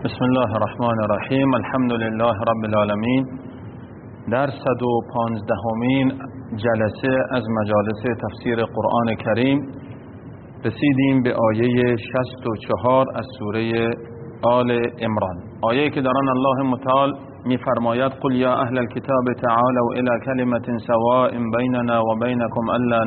بسم الله الرحمن الرحیم. الحمد لله رب العالمین. در 115مین جلسه از مجالس تفسیر قرآن کریم رسیدیم به آیه 64 از سوره آل عمران، آیه که در آن الله متعال می‌فرماید: قل یا اهل الكتاب تعالوا الى کلمة سواء بیننا و بینکم الا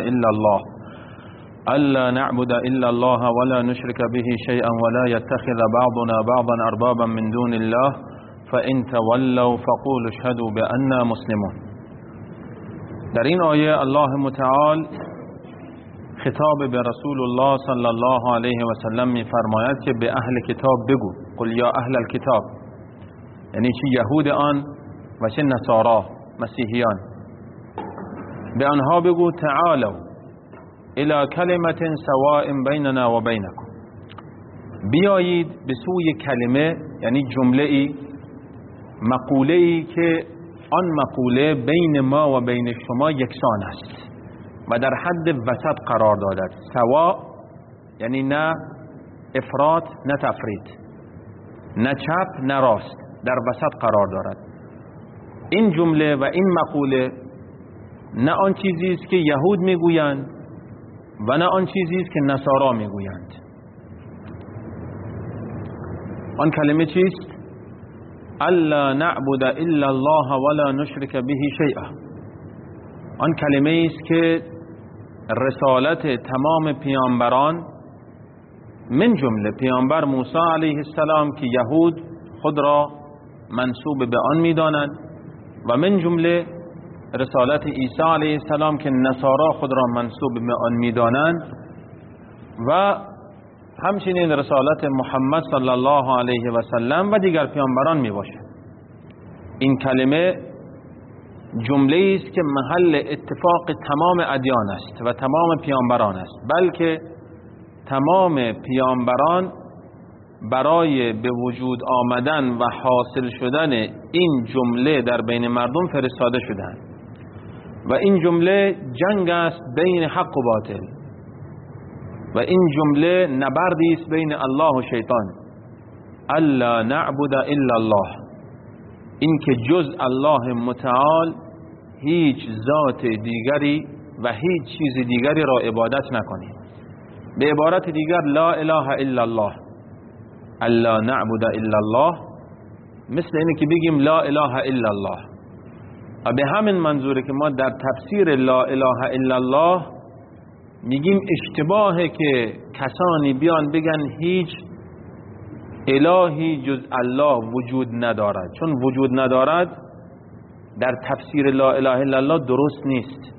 نعبد الا الله ولا نشرك به شيئا ولا يتخذ بعضنا بعضا اربابا من دون الله فان تولوا فقولوا اشهدوا بأننا مسلمون. در این آیه الله متعال خطاب به رسول الله صلی الله علیه و سلم می‌فرماید که به اهل کتاب بگو، قل یا اهل الكتاب، یعنی چه یهود آن و چه نصارا مسیحیان، به آنها بگو تعالوا الى کلمة سواء بیننا و بینکم، بیایید به سوی کلمه، یعنی جمله ای، مقوله ای که آن مقوله بین ما و بین شما یکسان است و در حد وسط قرار دارد. سوا یعنی نه افراط نه تفرید، نه چپ نه راست، در وسط قرار دارد. این جمله و این مقوله نه آن چیزی است که یهود میگویند و نه آن چیزی است که نصارا میگویند. آن کلمه چیست؟ الا نعبد الا الله ولا نشرك به شیئا. آن کلمه است که رسالت تمام پیامبران، من جمله پیامبر موسی علیه السلام که یهود خود را منسوب به آن میدانند، و من جمله رسالت عیسی علیه السلام که نصارا خود را منسوب به آن میدانند، و همچنین رسالت محمد صلی الله علیه و سلم و دیگر پیامبران می باشد. این کلمه جمله است که محل اتفاق تمام ادیان است و تمام پیامبران است، بلکه تمام پیامبران برای به وجود آمدن و حاصل شدن این جمله در بین مردم فرستاده شدند، و این جمله جنگ است بین حق و باطل، و این جمله نبردی است بین الله و شیطان. الا نعبد الا الله، این که جز الله متعال هیچ ذات دیگری و هیچ چیز دیگری را عبادت نکنید. به عبارت دیگر لا اله الا الله، الا نعبد الا الله، مثل اینه که بگیم لا اله الا الله. و به همین منظوره که ما در تفسیر لا اله الا الله میگیم اشتباهه که کسانی بیان بگن هیچ الهی جز الله وجود ندارد، چون وجود ندارد در تفسیر لا اله الا الله درست نیست،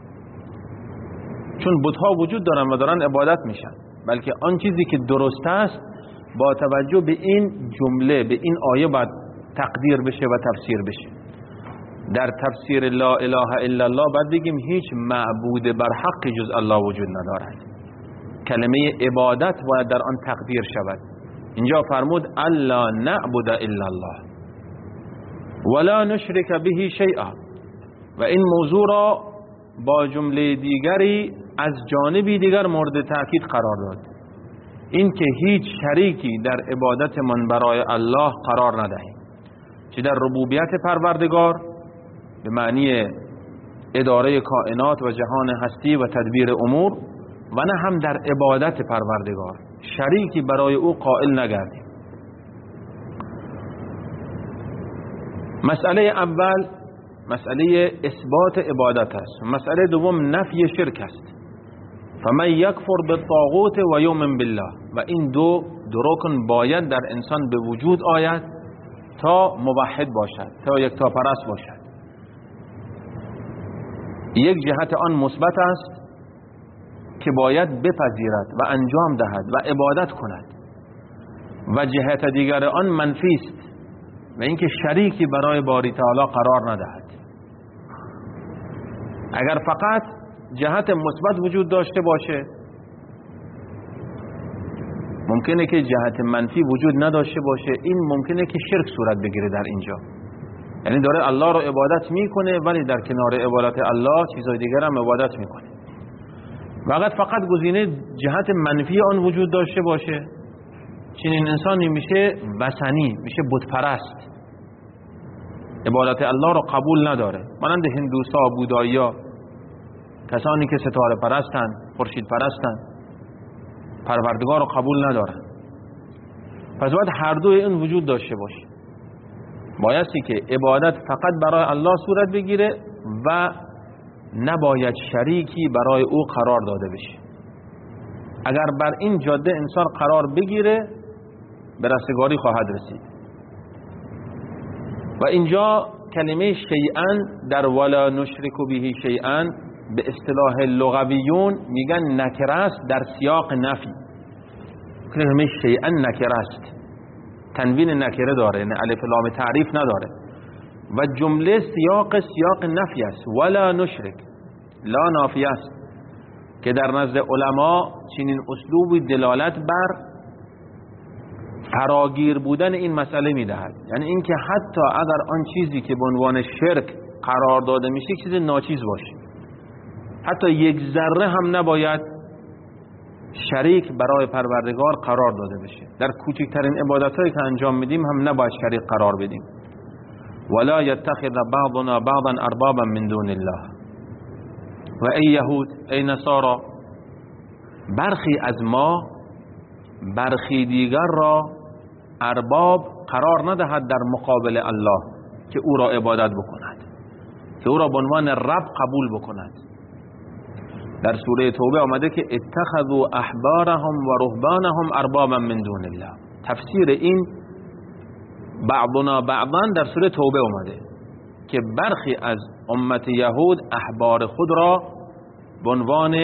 چون بت‌ها وجود دارن و دارن عبادت میشن، بلکه آن چیزی که درست است با توجه به این جمله، به این آیه باید تقدیر بشه و تفسیر بشه. در تفسیر لا اله الا الله باید بگیم هیچ معبود بر حق جز الله وجود ندارد. کلمه عبادت باید در آن تقدیر شود. اینجا فرمود الا نعبد الا الله ولا نشرک به شیئا، و این موضوع را با جمله دیگری از جانبی دیگر مورد تأکید قرار داد، این که هیچ شریکی در عبادت من برای الله قرار ندهیم، چه در ربوبیت پروردگار به معنی اداره کائنات و جهان هستی و تدبیر امور، و نه هم در عبادت پروردگار شریکی برای او قائل نگردیم. مسئله اول مسئله اثبات عبادت است، مسئله دوم نفی شرک است. فمن یکفر بالطاغوت و یؤمن بالله، و این دو رکن باید در انسان به وجود آید تا موحد باشد، تا یکتا پرست باشد. یک جهت آن مثبت است که باید بپذیرد و انجام دهد و عبادت کند، و جهت دیگر آن منفی است، و اینکه شریکی برای باری تعالی قرار ندهد. اگر فقط جهت مثبت وجود داشته باشه، ممکنه که جهت منفی وجود نداشته باشه. این ممکنه که شرک صورت بگیره در اینجا، یعنی داره الله رو عبادت میکنه ولی در کنار عبادت الله چیزای دیگر هم عبادت میکنه. و اگر فقط گزینه جهت منفی آن وجود داشته باشه، چنین انسانی میشه وثنی، میشه بت پرست، عبادت الله رو قبول نداره. مانند هندوسا، بودایی‌ها، کسانی که ستاره پرستن، خورشید پرستن، پروردگار رو قبول ندارن. پس باید هر دوی این وجود داشته باشه. بایستی که عبادت فقط برای الله صورت بگیره و نباید شریکی برای او قرار داده بشه. اگر بر این جاده انسان قرار بگیره به رستگاری خواهد رسید. و اینجا کلمه شیئا در ولا نشرک به شیئا به اصطلاح لغویون میگن نکره است در سیاق نفی. کلمه شیئا نکره است، تنوین نکره داره، یعنی الف لام تعریف نداره و جمله سیاق نفی است. ولا نشرک، لا نافیه است که در نزد علما چنین اسلوبی دلالت بر فراگیر بودن این مسئله میدهد. یعنی اینکه حتی اگر آن چیزی که به عنوان شرک قرار داده میشه چیز ناچیز باشه، حتی یک ذره هم نباید شریک برای پروردگار قرار داده بشه. در کوچکترین عبادتایی که انجام میدیم هم نباید شریک قرار بدیم. ولا یتخذ بعضنا بعضا اربابا من دون الله. و ای یهود، ای نصارا، برخی از ما برخی دیگر را ارباب قرار ندهد در مقابل الله که او را عبادت بکند، که او را به عنوان رب قبول بکند. در سوره توبه آمده که اتخذوا احبارهم و رهبانهم اربابا من دون الله. تفسیر این بعضنا بعضا در سوره توبه آمده که برخی از امت یهود احبار خود را به عنوان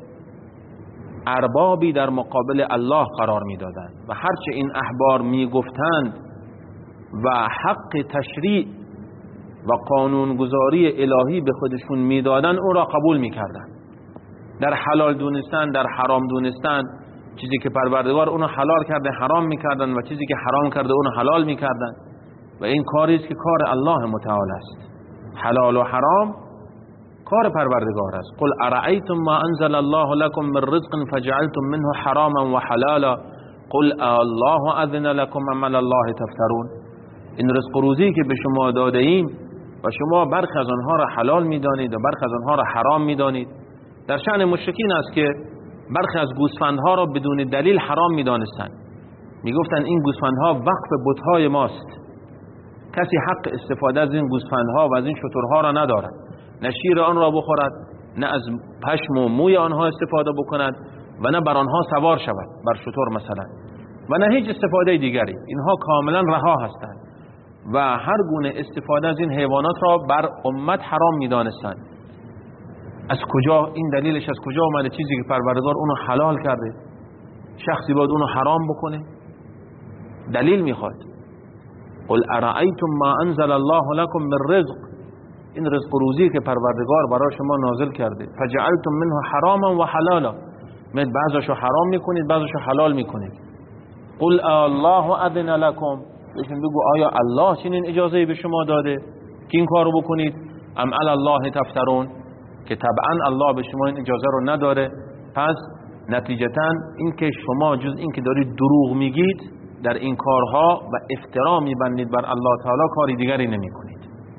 اربابی در مقابل الله قرار میدادند و هرچه این احبار میگفتند و حق تشریع و قانونگذاری الهی به خودشون میدادند او را قبول میکردند. در حلال دونستن، در حرام دونستن، چیزی که پروردگار اونو حلال کرده حرام میکردن و چیزی که حرام کرده اونو حلال میکردن و این کاری است که کار الله متعال است. حلال و حرام کار پروردگار است. قل ارأیتم ما انزل الله لكم من رزق فجعلتم منه حراما و حلالا قل الله اذن لكم ام علی الله تفترون. این رزق و روزی که به شما داده ایم و شما برخی از آنها را حلال میدانید و برخی از آنها را حرام میدانید. در شأن مشرکین است که برخی از گوسفندها را بدون دلیل حرام میدانستند، میگفتند این گوسفندها وقف بت‌های ماست، کسی حق استفاده از این گوسفندها و از این شترها را ندارد، نه شیر آن را بخورد، نه از پشم و موی آنها استفاده بکند و نه بر آنها سوار شود، بر شتر مثلا، و نه هیچ استفاده دیگری. اینها کاملا رها هستند و هر گونه استفاده از این حیوانات را بر امت حرام میدانستند. از کجا این دلیلش؟ از کجا اومده؟ چیزی که پروردگار اونو حلال کرده شخصی باید اونو حرام بکنه؟ دلیل میخواد. قل ارأیتم ما انزل الله لكم من رزق، این رزق و روزی که پروردگار برای شما نازل کرده، فجعلتم منه حراما و حلالا، مید بعضشو حرام میکنید بعضشو حلال میکنید. قل الله اذن لكم، بهشون بگو آیا الله چنین اجازه به شما داده که این کارو بکنید؟ ام علی الله تفترون، که طبعا الله به شما این اجازه رو نداره. پس نتیجتا این که شما جز این که دارید دروغ میگید در این کارها و افترا میبندید بر الله تعالی، کاری دیگری نمی کنید.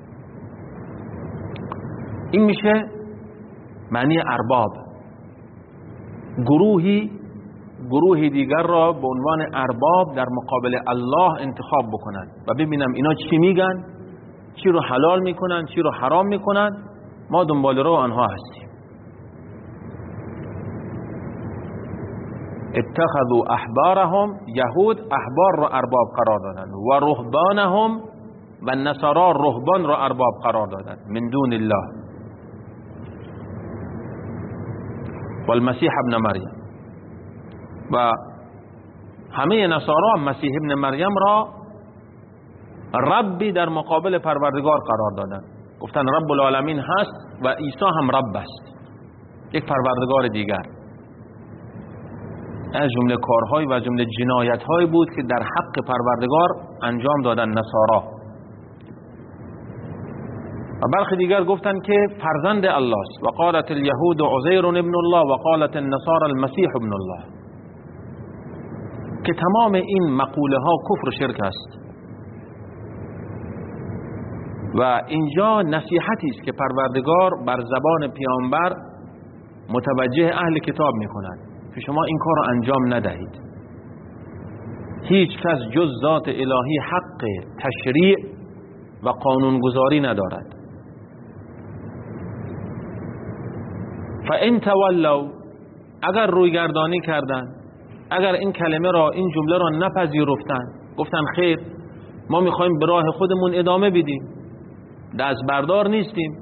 این میشه معنی ارباب. گروهی دیگر را به عنوان ارباب در مقابل الله انتخاب بکنند و ببینم اینا چی میگن، چی رو حلال میکنن، چی رو حرام میکنن، ما دنبال رو آنها هستیم. اتخذوا احبارهم، یهود احبار را ارباب قرار دادند، و رهبانهم، و نصارا رهبان را ارباب قرار دادند، من دون الله. و المسیح ابن مریم، و همه نصارا مسیح ابن مریم را ربی در مقابل پروردگار قرار دادند. گفتن رب العالمین هست و عیسی هم رب است، یک پروردگار دیگر. از جمله کارهای و جمله جنایت‌هایی بود که در حق پروردگار انجام دادن نصارا. و برخی دیگر گفتن که فرزند الله است. و قالت الیهود عزیر ابن الله و قالت النصارى المسیح ابن الله. که تمام این مقوله ها کفر و شرک است. و اینجا نصیحتی است که پروردگار بر زبان پیامبر متوجه اهل کتاب می‌کند که شما این کار رو انجام ندهید. هیچ کس جز ذات الهی حق تشریع و قانونگذاری ندارد. فَإِن تَوَلَّوْا، اگر رویگردانی کردند، اگر این کلمه را، این جمله را نپذیرفتند، گفتن خیر ما میخوایم به راه خودمون ادامه بدیم، دست بردار نیستیم،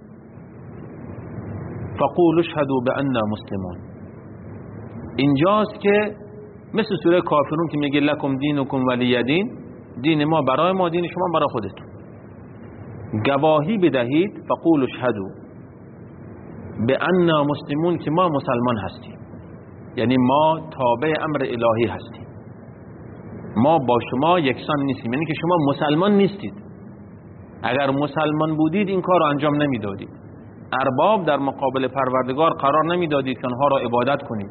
فقولوا اشهدوا بأننا مسلمون. اینجاست که مثل سوره کافرون که میگه لکم دینکم ولی دین، دین ما برای ما، دین شما برای خودتون. گواهی بدهید، فقولوا اشهدوا بأننا مسلمون، که ما مسلمان هستیم، یعنی ما تابع امر الهی هستیم، ما با شما یکسان نیستیم، یعنی که شما مسلمان نیستید. اگر مسلمان بودید این کار رو انجام نمیدادید، ارباب در مقابل پروردگار قرار نمیدادید که آنها را عبادت کنید.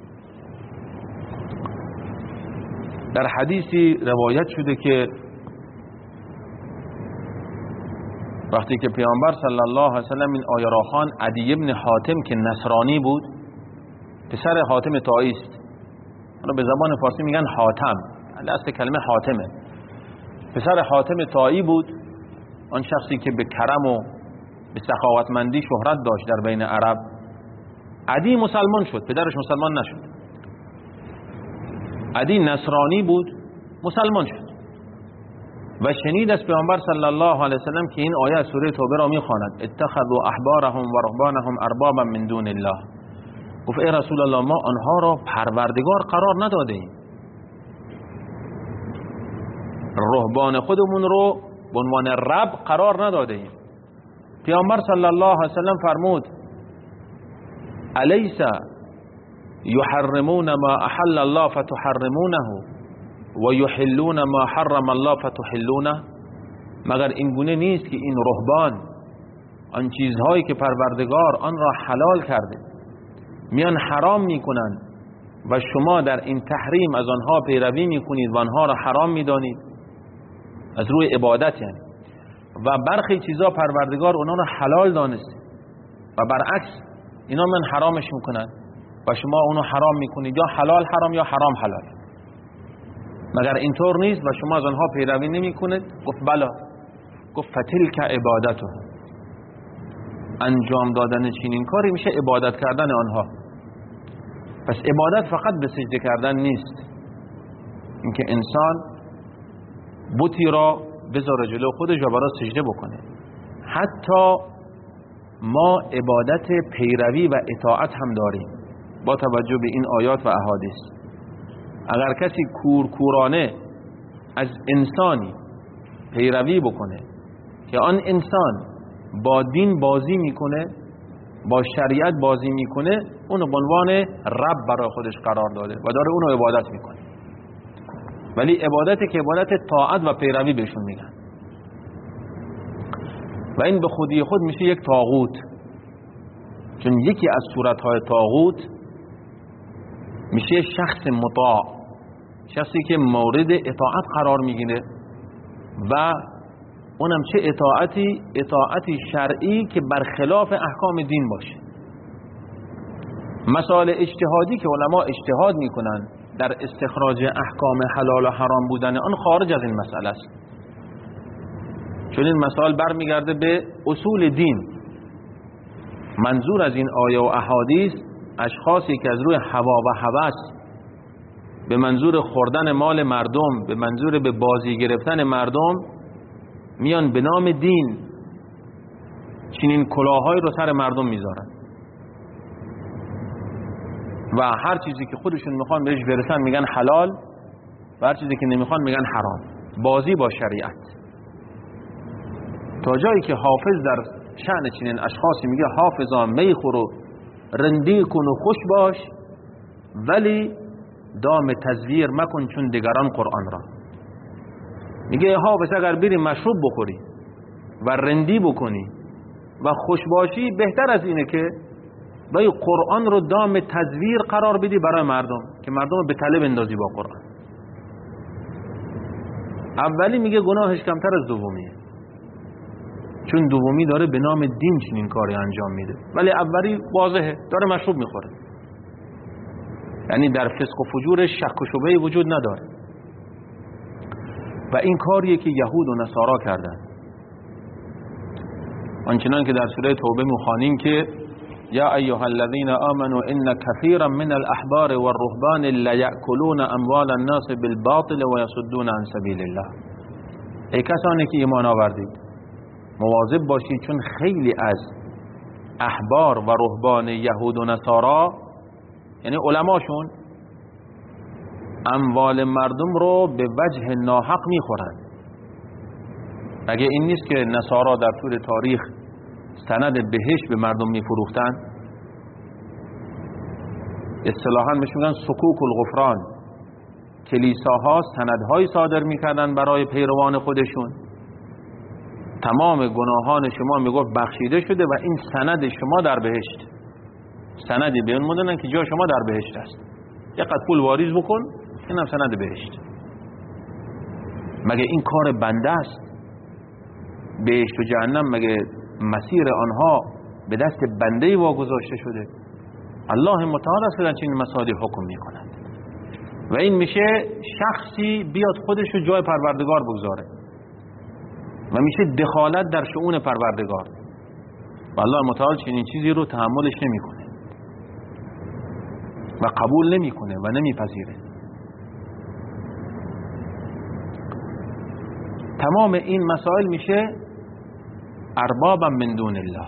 در حدیثی روایت شده که وقتی که پیامبر صلی الله علیه و سلم این آیه را خواند، عدی ابن حاتم که نصرانی بود، پسر حاتم طایی است، به زبان فارسی میگن حاتم، اصل کلمه حاتمه، پسر حاتم طایی بود، آن شخصی که به کرم و به سخاوتمندی شهرت داشت در بین عرب. عدی مسلمان شد، پدرش مسلمان نشد. عدی نصرانی بود، مسلمان شد و شنید از پیامبر صلی الله علیه وسلم که این آیه سوره توبه را میخواند، اتخذوا احبارهم و رهبانهم اربابا من دون الله. گفت ای رسول الله، ما آنها را پروردگار قرار نداده ایم، رهبان خودمون رو به عنوان رب قرار نداده ایم. پیامبر صلی الله علیه وسلم فرمود الیس یحرمون ما احل الله فتحرمونه و یحلون ما حرم الله فتحلونه؟ مگر این گونه نیست که این رهبان آن چیزهایی که پروردگار آن را حلال کرده میان حرام میکنند و شما در این تحریم از آنها پیروی میکنید و آنها را حرام میدانید، از روی عبادت یعنی، و برخی چیزا پروردگار اونا را حلال دانسته و برعکس اینا من حرامش میکنن و شما اونو حرام میکنید، یا حلال حرام یا حرام حلال. مگر اینطور نیست و شما از آنها پیروی نمیکنید؟ گفت بلا. گفت فتلک عبادته، انجام دادن چنین کاری میشه عبادت کردن آنها. پس عبادت فقط به سجده کردن نیست، اینکه انسان بتی را بذاره جلو خودش و برای سجده بکنه. حتی ما عبادت پیروی و اطاعت هم داریم با توجه به این آیات و احادیث. اگر کسی کورکورانه از انسانی پیروی بکنه که آن انسان با دین بازی میکنه، با شریعت بازی میکنه، اونو به عنوان رب برای خودش قرار داده و داره اونو عبادت میکنه. ولی عبادتی که عبادت طاعت و پیروی بهشون میگن، و این به خودی خود میشه یک طاغوت. چون یکی از صورتهای طاغوت میشه شخص مطاع، شخصی که مورد اطاعت قرار میگیره و اونم چه اطاعتی؟ اطاعتی شرعی که برخلاف احکام دین باشه. مسائل اجتهادی که علما اجتهاد میکنن در استخراج احکام حلال و حرام بودن آن خارج از این مسئله است، چون این مسائل برمیگرده به اصول دین. منظور از این آیه و احادیث اشخاصی که از روی هوا و هوس به منظور خوردن مال مردم، به منظور به بازی گرفتن مردم میان به نام دین چنین کلاهایی رو سر مردم میذارن و هر چیزی که خودشون میخوان بهش برسن میگن حلال و هر چیزی که نمیخوان میگن حرام. بازی با شریعت، تا جایی که حافظ در شأن چنین اشخاصی میگه حافظا میخور و رندی کن و خوش باش، ولی دام تزویر مکن چون دیگران قرآن را. میگه حافظ اگر بری مشروب بخوری و رندی بکنی و خوش باشی، بهتر از اینه که باید قرآن رو دام تزویر قرار بدی برای مردم که مردم به طلب اندازی با قرآن. اولی میگه گناهش کمتر از دومیه، چون دومی داره به نام دین چنین کاری انجام میده، ولی اولی واضحه داره مشروب میخوره، یعنی در فسق و فجورش شک و شبهه وجود نداره. و این کاریه که یهود و نصارا کردن، آنچنان که در سوره توبه میخوانیم که یا ایها الذین آمنوا ان کثیرا من الاحبار والرهبان لیأکلون اموال الناس بالباطل و یصدون عن سبیل الله. ای کسانی که ایمان آوردید مواظب باشید، چون خیلی از احبار و رهبان یهود و نصارا، یعنی علماشون، اموال مردم رو به وجه ناحق میخورن. اگه این نیست که نصارا در طول تاریخ سند بهشت به مردم میفروختن، اصطلاحاً میگن سکوک الغفران، کلیساها سندهایی صادر میکردن برای پیروان خودشون، تمام گناهان شما میگفت بخشیده شده و این سند شما در بهشت، سندی به اون مدنن که جا شما در بهشت است، یقدر پول واریز بکن این هم سند بهشت. مگه این کار بنده است؟ بهشت و جهنم مگه مسیر آنها به دست بنده واگذاشته شده؟ الله متعال است که چنین مسائلی حکم میکند و این میشه شخصی بیاد خودش رو جای پروردگار بگذاره و میشه دخالت در شؤون پروردگار و الله متعال چنین چیزی رو تحملش نمیکنه و قبول نمیکنه و نمیپذیره. تمام این مسائل میشه اربابا من دون الله.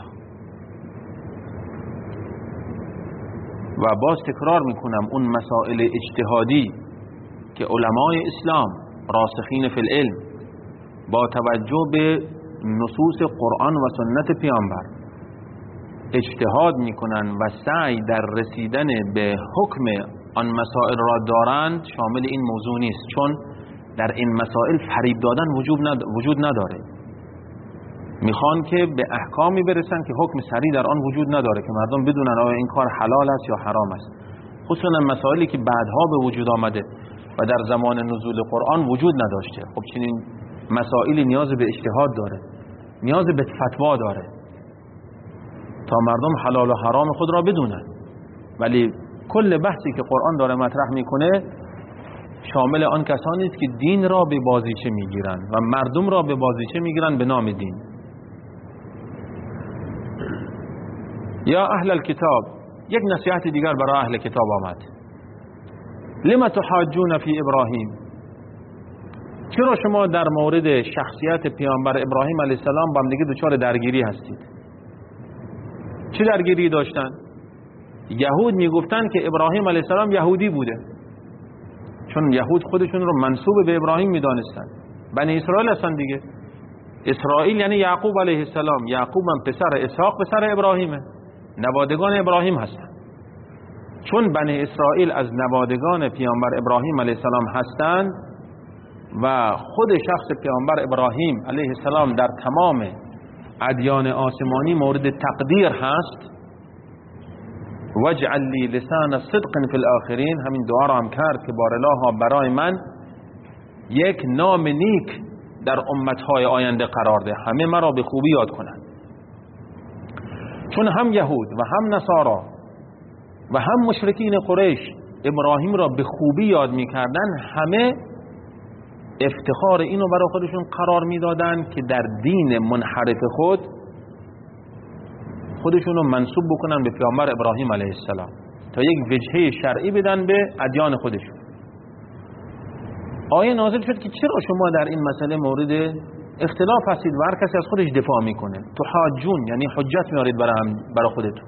و باز تکرار میکنم اون مسائل اجتهادی که علمای اسلام راسخین فی العلم با توجه به نصوص قرآن و سنت پیامبر اجتهاد میکنن و سعی در رسیدن به حکم آن مسائل را دارند، شامل این موضوع نیست، چون در این مسائل فریب دادن وجود نداره. میخوان که به احکامی برسن که حکم سریع در آن وجود نداره که مردم بدونن آیا این کار حلال است یا حرام است، خصوصا مسائلی که بعدها به وجود آمده و در زمان نزول قرآن وجود نداشته. خب چنین مسائلی نیاز به اجتهاد داره، نیاز به فتوا داره تا مردم حلال و حرام خود را بدونن. ولی کل بحثی که قرآن داره مطرح میکنه شامل آن کسانی است که دین را به بازیچه میگیرن و مردم را به بازیچه میگیرن به نام دین. یا اهل الکتاب، یک نصیحت دیگر برای اهل کتاب آمد. لما تحاجون فی ابراهیم، چرا شما در مورد شخصیت پیامبر ابراهیم علیه السلام با هم دیگه دچار درگیری هستید؟ چه درگیری داشتن؟ یهود میگفتن که ابراهیم علیه السلام یهودی بوده، چون یهود خودشون رو منسوب به ابراهیم میدانستن. بنی اسرائیل هستن دیگه، اسرائیل یعنی یعقوب علیه السلام، یعقوب هم پسر اسحاق پسر ابراهیمه، نوادگان ابراهیم هستن. چون بنی اسرائیل از نوادگان پیامبر ابراهیم علیه السلام هستند و خود شخص پیامبر ابراهیم علیه السلام در تمام ادیان آسمانی مورد تقدیر هست، واجعل لی لسان صدق فی الاخرین، همین دعا را هم کرد که بارالله برای من یک نام نیک در امتهای آینده قرار ده، همه مرا به خوبی یاد کنند. چون هم یهود و هم نصارا و هم مشرکین قریش ابراهیم را به خوبی یاد میکردن، همه افتخار اینو برای خودشون قرار میدادن که در دین منحرف خودشون رو منسوب بکنن به پیامبر ابراهیم علیه السلام تا یک وجهه شرعی بدن به ادیان خودشون. آیه نازل شد که چرا شما در این مسئله مورد اختلاف هستید و هر کسی از خودش دفاع میکنه؟ تحاجون یعنی حجت میارید برای خودتون.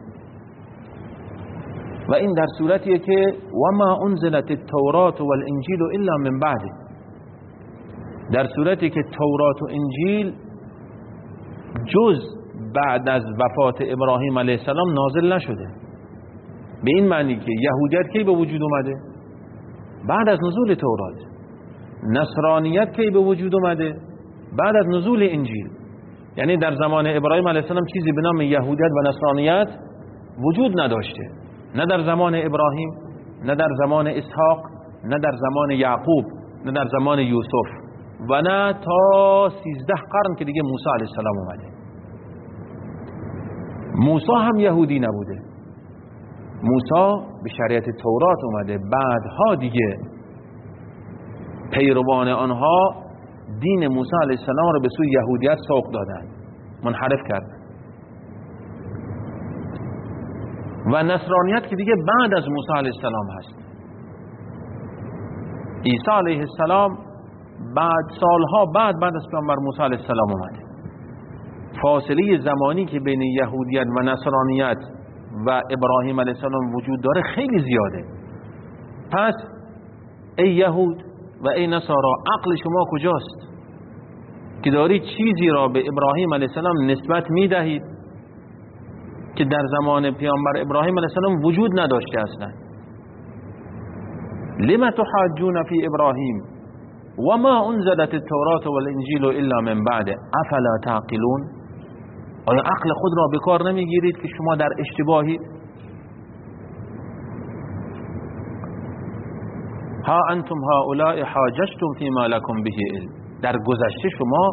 و این در صورتیه که وما انزلت التوراة والانجیل الا من بعد، در صورتی که تورات و انجیل جز بعد از وفات ابراهیم علیه السلام نازل نشده. به این معنی که یهودیت کی به وجود اومده؟ بعد از نزول تورات. نصرانیت کی به وجود اومده؟ بعد از نزول انجیل. یعنی در زمان ابراهیم علیه السلام چیزی به نام یهودیت و نصرانیت وجود نداشته، نه در زمان ابراهیم، نه در زمان اسحاق، نه در زمان یعقوب، نه در زمان یوسف. و نه تا 13 قرن که دیگه موسی علیه السلام اومده. موسی هم یهودی نبوده. موسی به شریعت تورات اومده، بعدها دیگه پیروان آنها دین موسی علیه السلام رو به سوی یهودیت سوق دادن، منحرف کردن. و نصرانیت که دیگه بعد از موسی علیه السلام هست. عیسی علیه السلام بعد سالها بعد از پیامبر موسی علیه السلام اومده. فاصله زمانی که بین یهودیت و نصرانیت و ابراهیم علیه السلام وجود داره خیلی زیاده. پس ای یهود و ای نصارا، عقل شما کجاست که دارید چیزی را به ابراهیم علیه السلام نسبت میدهید که در زمان پیامبر ابراهیم علیه السلام وجود نداشته اصلا؟ لما تحاجون فی ابراهیم و ما انزلت التوراة والانجیل الا من بعد افلا تعقلون؟ آیا عقل خود را به کار نمیگیرید که شما در اشتباهید؟ ها انتم هؤلاء حاججتم فيما لكم به علم. در گذشته شما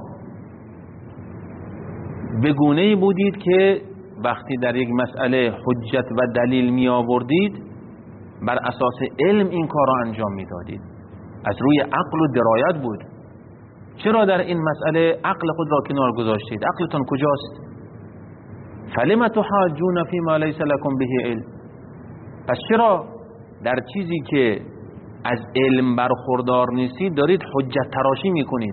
به گونه‌ای بودید که وقتی در یک مسئله حجت و دلیل می آوردید بر اساس علم این کار را انجام می دادید، از روی عقل و درایت بود. چرا در این مسئله عقل خود را کنار گذاشتید؟ عقلتان کجاست؟ فلم تحاجون فيما ليس لكم به علم. پس چرا در چیزی که از علم برخوردار نیستید دارید حجت تراشی میکنید،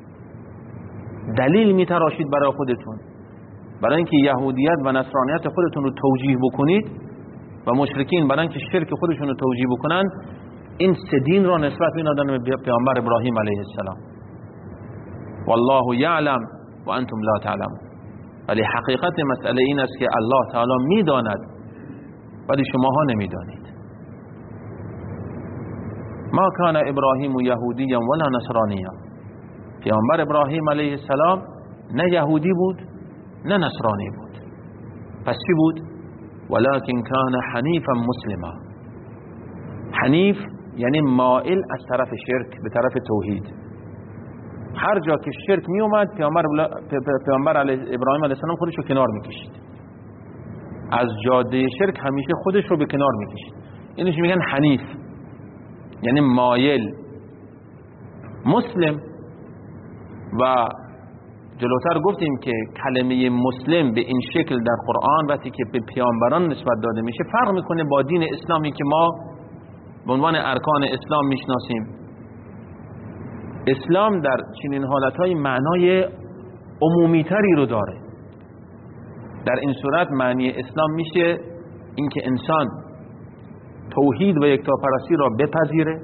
دلیل میتراشید برای خودتون، برای اینکه یهودیت و نصرانیت خودتون رو توجیه بکنید و مشرکین برای اینکه شرک خودشون رو توجیه بکنن این سه دین را نسبت میدادن به پیامبر ابراهیم علیه السلام. والله یعلم و انتم لا تعلمون. ولی حقیقت مسئله این است که الله تعالی میداند ولی شماها نمیدانید. ما کان ابراهیم یهودیا ولا نصرانیا. پیامبر ابراهیم علیه السلام نه یهودی بود نه نصرانی بود. پس چی بود؟ ولکن کان حنیفا مسلما. حنیف یعنی مائل از طرف شرک به طرف توحید. هر جا که شرک می اومد پیامبر ابراهیم علیه السلام خودش رو کنار میکشید، از جاده شرک همیشه خودش رو به کنار میکشید. اینش میگن حنیف، یعنی مایل. مسلم و جلوتر گفتیم که کلمه مسلم به این شکل در قرآن وقتی که به پیامبران نسبت داده میشه فرق میکنه با دین اسلامی که ما به عنوان ارکان اسلام میشناسیم. اسلام در چنین حالتهای معنای عمومیتری رو داره. در این صورت معنی اسلام میشه اینکه انسان توحید و یکتاپرستی را بپذیره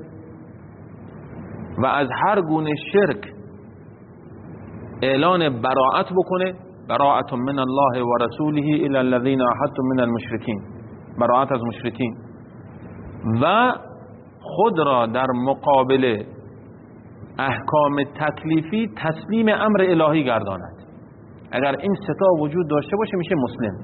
و از هر گونه شرک اعلان براءت بکنه. براءت من الله و رسوله الی الذین عاهدتم من المشرکین، براءت از مشرکین، و خود را در مقابل احکام تکلیفی تسلیم امر الهی گرداند. اگر این سه تا وجود داشته باشه میشه مسلم.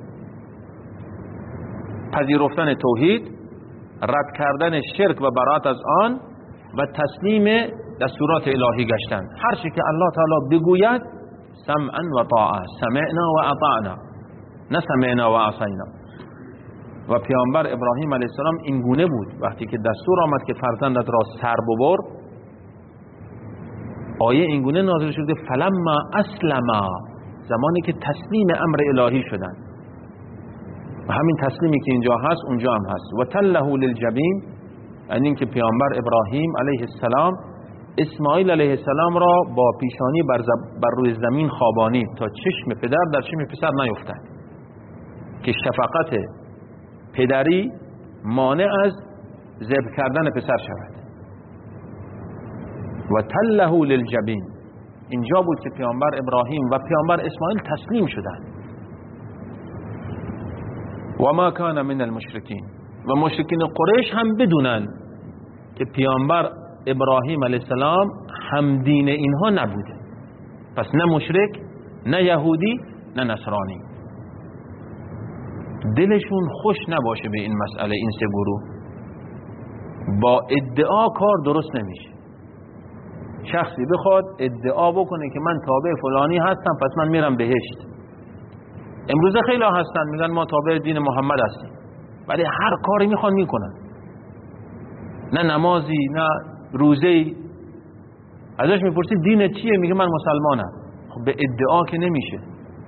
پذیرفتن توحید، رد کردن شرک و براءت از آن و تسلیم دستورات الهی گشتن. هر چی که الله تعالی بگوید سمعا و طاعه، سمعنا و اطعنا، نه سمعنا و عصینا. و پیامبر ابراهیم علیه السلام این گونه بود. وقتی که دستور آمد که فرزندت را سر ببر، آیه این گونه نازل شده فلما اسلما، زمانی که تسلیم امر الهی شدن. و همین تسلیمی که اینجا هست اونجا هم هست. و تله للجبین، یعنی این که پیامبر ابراهیم علیه السلام اسماعیل علیه السلام را با پیشانی بر روی زمین خوابانید تا چشم پدر در چشم پسر نیفتد، که شفقت پدری مانع از ذبح کردن پسر شود. و تله للجبین، اینجا بود که پیامبر ابراهیم و پیامبر اسماعیل تسلیم شدند. و ما کان من المشرکین، و مشرکین قریش هم بدونن که پیامبر ابراهیم علیه السلام هم دین اینها نبوده. پس نه مشرک، نه یهودی، نه نصرانی. دلشون خوش نباشه به این مسئله. این سه گروه با ادعا کار درست نمیشه. شخصی بخواد ادعا بکنه که من تابع فلانی هستم پس من میرم بهشت. امروزه خیلی هستن میگن ما تابع دین محمد هستیم، ولی هر کاری میخوان میکنن، نه نمازی نه روزه‌ای. ازش میپرسید دین چیه؟ میگه من مسلمانم. خب به ادعا که نمیشه،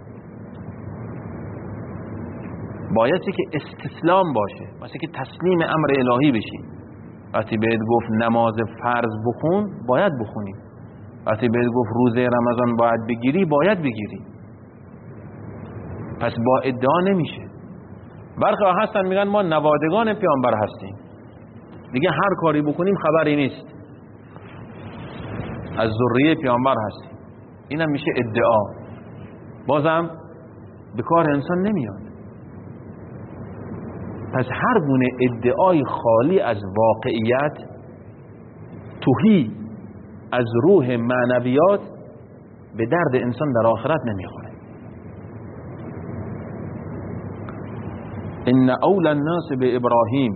بایستی که استسلام باشه، واسه که تسلیم امر الهی بشی. وقتی بهت گفت نماز فرض بخون باید بخونی، وقتی بهت گفت روزه رمضان باید بگیری باید بگیری. پس با ادعا نمیشه. برخی هستن میگن ما نوادگان پیامبر هستیم، دیگه هر کاری بکنیم خبری نیست، از ذریه پیامبر هستیم. اینم میشه ادعا، بازم به کار انسان نمیاد. پس هر گونه ادعای خالی از واقعیت، توهی از روح معنویات، به درد انسان در آخرت نمیخوره. ان اول الناس به ابراهیم،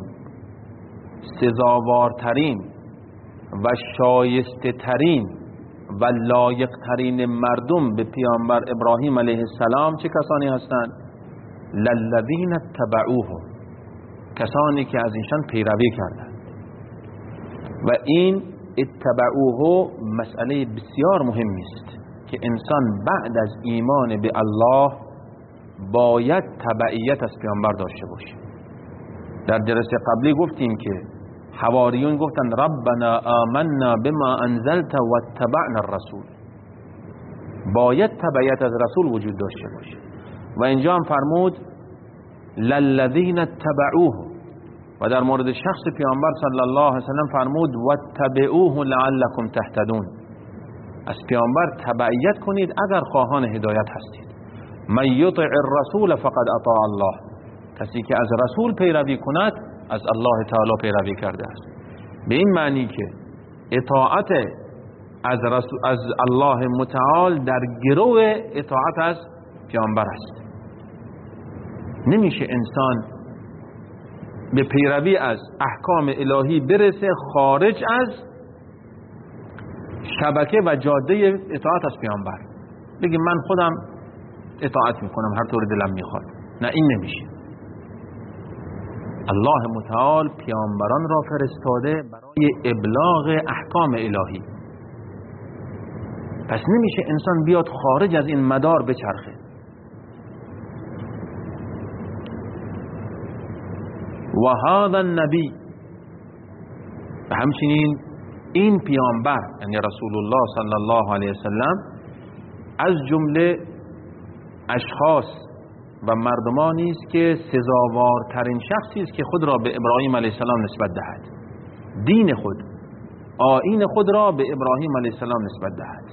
سزاوارترین و شایسته ترین و لایق ترین مردم به پیامبر ابراهیم علیه السلام چه کسانی هستند؟ للذین اتبعوه، کسانی که از ایشان پیروی کردند. و این اتبعوه مسئله بسیار مهمی است که انسان بعد از ایمان به الله باید تبعیت از پیامبر داشته باشه. در جلسه قبلی گفتیم که حواریون گفتن ربنا آمنا بما انزلت واتبعنا الرسول، باید تبعیت از رسول وجود داشته باشه. و اینجا هم فرمود للذین اتبعوه، و در مورد شخص پیامبر صلی الله علیه وسلم فرمود واتبعوه لعلکم تهتدون، از پیامبر تبعیت کنید اگر خواهان هدایت هستید. من یطع الرسول فقد اطاع الله، کسی که از رسول پیروی کند از الله تعالی پیروی کرده است. به این معنی که اطاعت از الله متعال در گروه اطاعت از پیامبر است. نمیشه انسان به پیروی از احکام الهی برسه خارج از شبکه و جاده اطاعت از پیامبر، بگی من خودم اطاعت میکنم هر طور دلم میخواد. نه، این نمیشه. الله متعال پیامبران را فرستاده برای ابلاغ احکام الهی، پس نمیشه انسان بیاد خارج از این مدار بچرخه. و هذا النبی، و همچنین این پیامبر یعنی رسول الله صلی الله علیه وسلم از جمله اشخاص و مردمانی است که سزاوارترین شخصی است که خود را به ابراهیم علیه السلام نسبت دهد، دین خود، آیین خود را به ابراهیم علیه السلام نسبت دهد.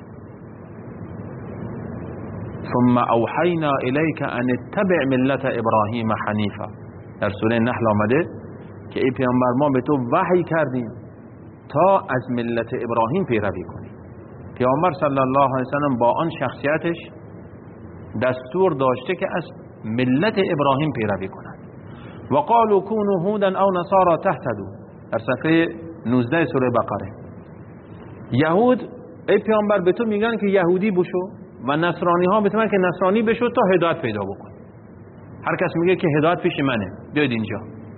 ثم اوحینا الیک ان اتبع ملت ابراهیم حنیفا، در سوره نحل آمده که ای پیامبر ما به تو وحی کردیم تا از ملت ابراهیم پیروی کنی. پیامبر صلی الله علیه وسلم با آن شخصیتش دستور داشته که از ملت ابراهیم پیروی کنند. و قالوا كونوا هودا او نصارى تهتدوا، در صفحه 19 سوره بقره. یهود ای پیامبر به تو میگن که یهودی بشو و نصرانی ها به تو میگن که نصرانی بشو تا هدایت پیدا بکن. هر کس میگه که هدایت پیش منه، بیاید اینجا.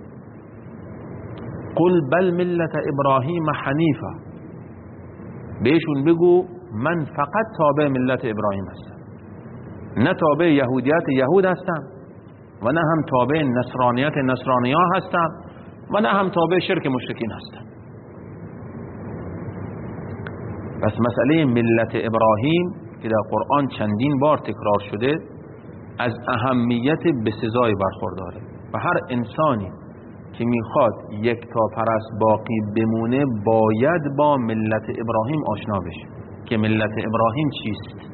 قل بل ملت ابراهیم حنیفا، بهشون بگو من فقط تابع ملت ابراهیم هستم، نه تابع یهودیت یهود هستم و نه هم تابع نصرانیت نصرانی ها هستم و نه هم تابع شرک مشرکین هستم. پس مسئله ملت ابراهیم که در قرآن چندین بار تکرار شده از اهمیت بسزای برخورداره و هر انسانی که میخواد یک تا پرست باقی بمونه باید با ملت ابراهیم آشنا بشه که ملت ابراهیم چیست،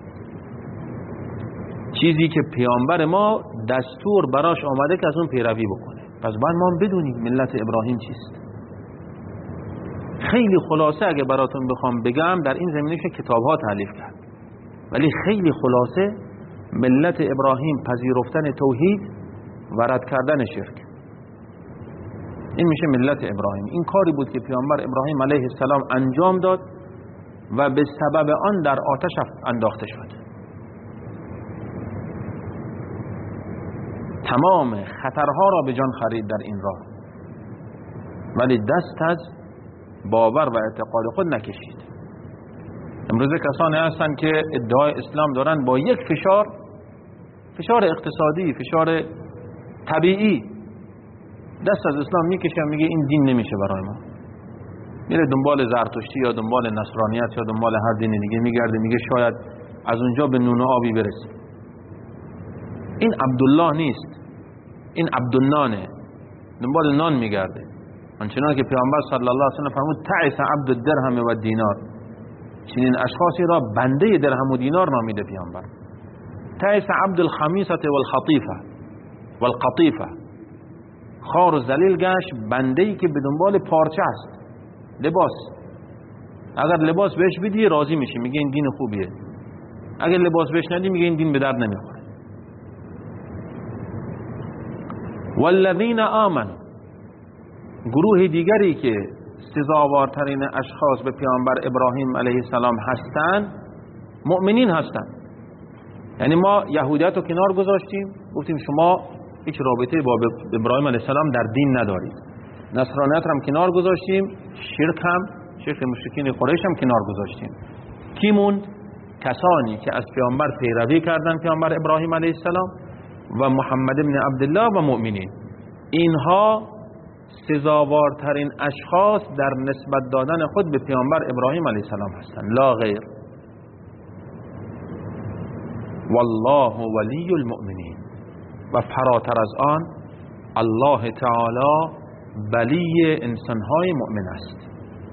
چیزی که پیامبر ما دستور براش آمده که از اون پیروی بکنه. پس باید ما بدونیم ملت ابراهیم چیست. خیلی خلاصه اگه براتون بخوام بگم در این زمینه که کتاب ها تالیف کرد، ولی خیلی خلاصه ملت ابراهیم پذیرفتن توحید و رد کردن شرک، این میشه ملت ابراهیم. این کاری بود که پیامبر ابراهیم علیه السلام انجام داد و به سبب آن در آتش انداخته شد. تمام خطرها را به جان خرید در این راه، ولی دست از باور و اعتقاد خود نکشید. امروز کسانی هستند که ادعای اسلام دارن، با یک فشار اقتصادی، فشار طبیعی دست از اسلام میکشه، میگه این دین نمیشه برای ما، میره دنبال زرتشتی یا دنبال نصرانیت یا دنبال هر دین دیگه میگرده، میگه شاید از اونجا به نون و آبی برسیم. این عبدالله نیست، این عبدالنانه، دنبال نان میگرده. آنچنان که پیامبر صلی الله علیه و سلم فرمود تعس عبد الدرهم و الدینار، چنین اشخاصی را بنده درهم و دینار نامیده پیامبر. تعس عبد الخمیسه و القطیفه، خوار و ذلیل گشت بنده‌ای که به دنبال پارچه است، لباس. اگر لباس بهش بدی راضی میشه، میگه این دین خوبیه، اگر لباس بهش ندی میگه این دین به درد نمیخوره. والذین آمنوا، گروه دیگری که سزاوارترین اشخاص به پیامبر ابراهیم علیه السلام هستند، مؤمنین هستند. یعنی ما یهودیت رو کنار گذاشتیم، گفتیم شما هیچ رابطه با ابراهیم علیه السلام در دین ندارید. نصرانیت هم کنار گذاشتیم، شرک مشرکین قریش هم کنار گذاشتیم. کی موند؟ کسانی که از پیامبر پیروی کردند، پیامبر ابراهیم علیه السلام و محمد ابن عبدالله و مؤمنین. اینها سزاوارترین اشخاص در نسبت دادن خود به پیامبر ابراهیم علیه السلام هستند، لا غیر. والله ولی المؤمنین، و فراتر از آن الله تعالی ولی انسانهای مؤمن است.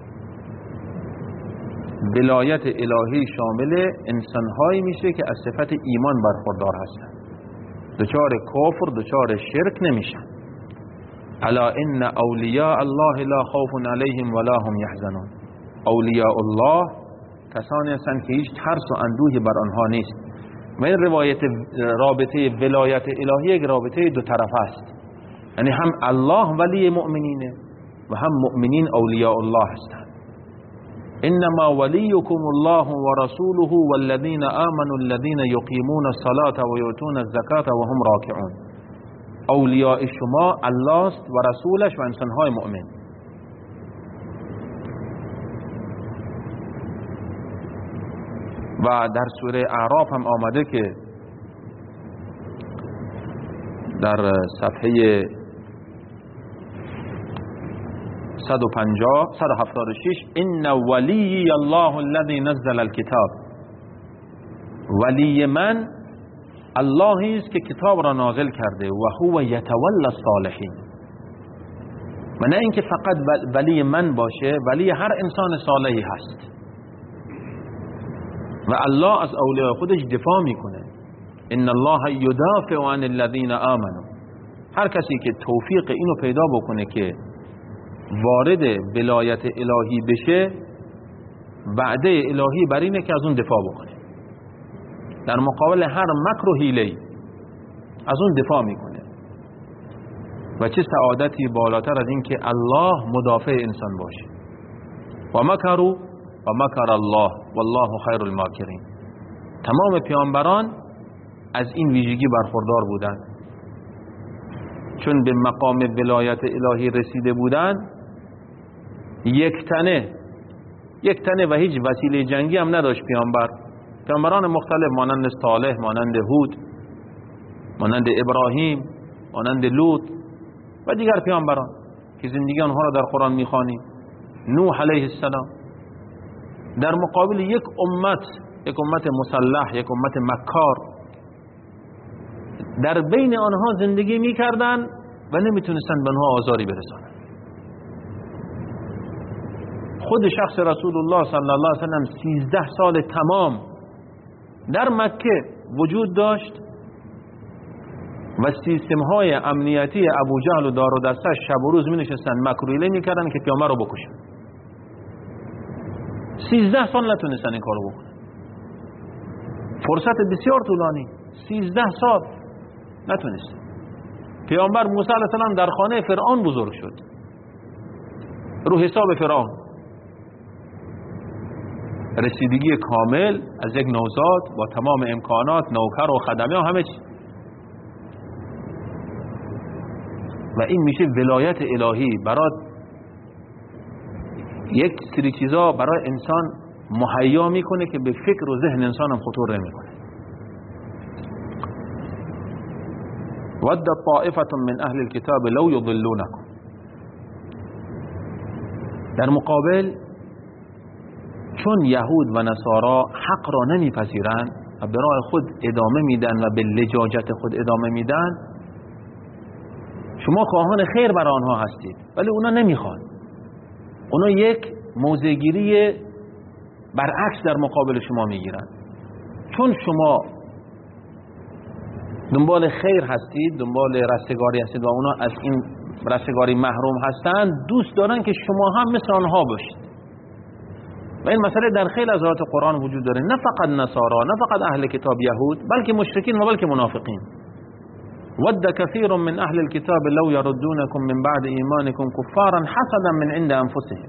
ولایت الهی شامل انسانهایی میشه که از صفت ایمان برخوردار هستند، دچار کفر، دچار شرک نمیشن. الا ان اولیاء الله لا خوف علیهم ولا هم یحزنون. اولیاء الله کسانی هستند که هیچ ترس و اندوهی بر آنها نیست. و این رابطه ولایت الهی یک رابطه دو طرفه است، یعنی هم الله ولی مؤمنینه و هم مؤمنین اولیاء الله هستند. انما ولیکم الله و رسوله والذین آمنوا الذین یقیمون الصلاة و یؤتون الزکاة و هم راکعون. اولیاء شما الله است و رسولش و انسانهای مؤمن. و در سوره اعراف هم آمده که در صفحه 176 ان ولی الله الذی نزل الكتاب، ولی من اللهی است که کتاب را نازل کرده، و هو یتولی الصالحین. و نه اینکه فقط ولی من باشه، ولی هر انسان صالحی هست و الله از اولیاء خودش دفاع میکنه. ان الله یدافع عن الذین آمنوا. هر کسی که توفیق اینو پیدا بکنه که وارد ولایت الهی بشه، وعده الهی بر اینه که از اون دفاع بکنه، در مقابل هر مکر و حیله‌ای از اون دفاع میکنه. و چه سعادتی بالاتر از این که الله مدافع انسان باشه. و مکروا و مکر الله والله خیر الماکرین. تمام پیامبران از این ویژگی برخوردار بودند، چون به مقام ولایت الهی رسیده بودند، یک تنه و هیچ وسیله جنگی هم نداشت پیامبران مختلف مانند صالح، مانند هود، مانند ابراهیم، مانند لوط و دیگر پیامبران که زندگی آنها را در قرآن میخوانیم، نوح علیه السلام، در مقابل یک امت مسلح، یک امت مکار، در بین آنها زندگی میکردن و نمیتونستن به آنها آزاری برسانن. خود شخص رسول الله صلی الله علیه وسلم 13 سال تمام در مکه وجود داشت و سیستم های امنیتی ابو جهل و دار و دستش شب و روز می نشستن مکر و حیله میکردن که پیامبر رو بکشن. 13 سال نتونستن این کارو بکنن. فرصت بسیار طولانی، 13 سال نتونستن. پیامبر موسی علیه السلام در خانه فرعون بزرگ شد، رو حساب فرعون. رسیدگی کامل از یک نوزاد با تمام امکانات، نوکر و خدمه و همه چی. و این میشه ولایت الهی. برای یک سری چیزا برای انسان مهیا میکنه که به فکر و ذهن انسان هم خطور نمیکنه. ود طائفة من اهل الكتاب لو یضلونکم. در مقابل چون یهود و نصارا حق را نمیپذیرند و به راه خود ادامه میدن و به لجاجت خود ادامه میدن، شما خواهان خیر برای آنها هستید ولی اونا نمیخوان. اونا یک موضع‌گیری برعکس در مقابل شما میگیرن. چون شما دنبال خیر هستید، دنبال رستگاری هستید و اونا از این رستگاری محروم هستند، دوست دارن که شما هم مثل آنها باشید. و این مسئله در خیلی از آیات قرآن وجود داره، نه فقط نصارا، نه فقط اهل کتاب یهود، بلکه مشرکین و بلکه منافقین. ود كثير من اهل الكتاب لو يردونكم من بعد ایمانكم كفارا حسدا من عند انفسهم.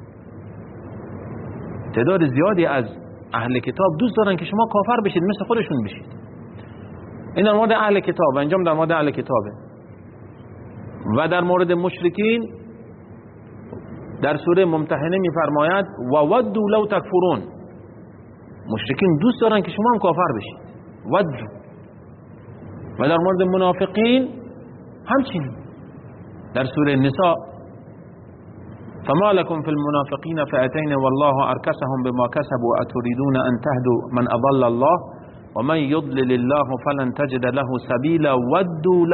تعداد زیادی از اهل کتاب دوست دارن که شما کافر بشید، مثل خودشون بشید. این در مورد اهل کتاب، انجام در مورد اهل کتابه. و در مورد مشرکین در سوره ممتحنه میفرماید و ودوا لو تکفرون. مشرکین دوست دارن که شما هم کافر بشید. ودوا. و در مورد منافقین همچنین در سوره نساء فما لكم في المنافقين فئتين والله اركسهم بما كسبوا اتريدون ان تهدوا من اضل الله ومن يضلل الله فلن تجد له سبيلا ودوا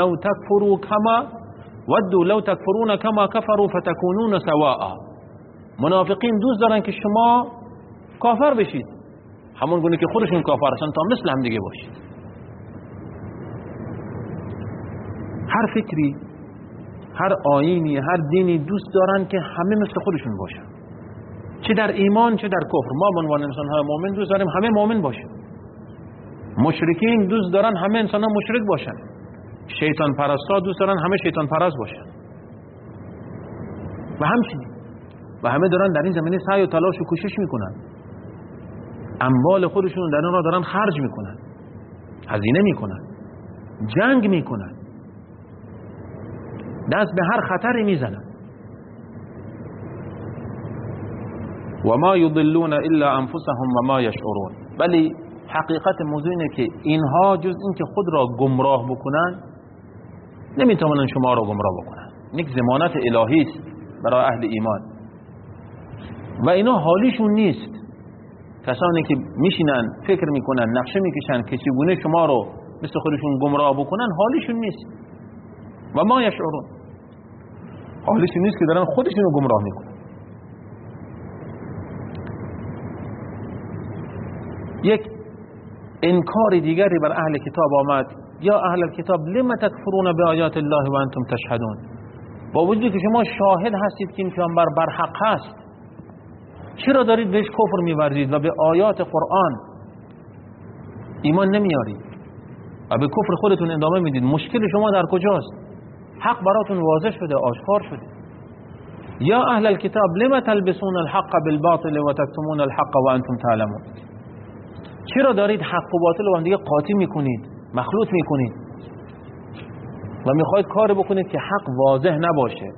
لو تكفرون كما كفروا فتكونون سواء. منافقین دوست دارن که شما کافر بشید، همون گونه که خودشون کافر هستن، تا مثل هم دیگه باشید. هر فکری، هر آیینی، هر دینی دوست دارن که همه مثل خودشون باشن، چه در ایمان چه در کفر. ما به عنوان انسان‌های مؤمن دوست داریم همه مؤمن باشن. مشرکین دوست دارن همه انسان‌ها مشرک باشن. شیطان پرستا دوست دارن همه شیطان پرست باشن. و همچنین و همه دارن در این زمینه سعی و تلاش و کوشش میکنن، اموال خودشون در این راه دارن خرج میکنن، هزینه میکنن، جنگ میکنن، دست به هر خطری میزنن. و ما یضلون الا انفسهم و ما یشعرون. ولی حقیقت موضوع اینه که اینها جز این که خود را گمراه بکنن نمیتونن شما را گمراه بکنن. یک ضمانت الهی است برای اهل ایمان و اینا حالیشون نیست. کسانی که میشینن فکر میکنن، نقشه میکشن که چگونه شما رو مثل خودشون گمراه بکنن، حالیشون نیست. و ما یشعرون، حالیشون نیست که دارن خودشون رو گمراه میکنن. یک انکار دیگری بر اهل کتاب آمد، یا اهل الکتاب لما تکفرون بآیات الله و انتم تشهدون. با وجودی که شما شاهد هستید که این پیامبر برحق هست، چرا دارید بهش کفر می‌ورزید و به آیات قرآن ایمان نمیارید و به کفر خودتون ادامه میدید؟ مشکل شما در کجاست؟ حق براتون واضح شده، آشکار شده. یا اهل الکتاب لما تلبسون الحق بالباطل و تکتمون الحق و انتم تعلمون. چرا دارید حق و باطل رو هم دیگه قاطی میکنید، مخلوط میکنید و میخواید کار بکنید که حق واضح نباشه،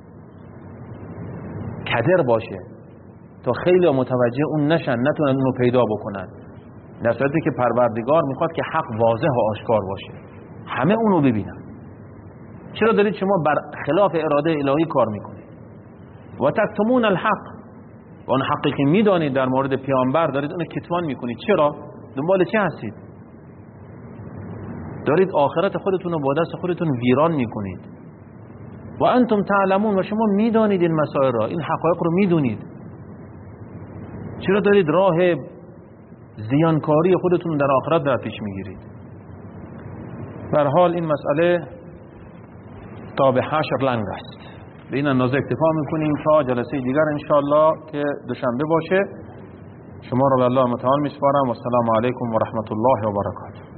کدر باشه، تا خیلی متوجه اون نشن، نتونن اونو پیدا بکنن، در صورتی که پروردگار میخواد که حق واضح و آشکار باشه، همه اونو ببینن. چرا دارید شما بر خلاف اراده الهی کار میکنید؟ و تکتمون الحق، و اون حقی که میدانید در مورد پیامبر دارید اونو کتمان میکنید. چرا؟ دنبال چه هستید؟ دارید آخرت خودتون رو با دست خودتون ویران میکنید. و انتم تعلمون، و شما میدانید این مسائل را، این حقایق رو میدونید. چرا دارید راه زیانکاری خودتون در آخرت در پیش میگیرید؟ به هر حال این مسئله تا به حشر لنگ است. به این اندازه اکتفا میکنیم تا جلسه دیگر انشاءالله که دوشنبه باشه. شما را به الله متعال میسپارم و السلام علیکم و رحمت الله و برکاته.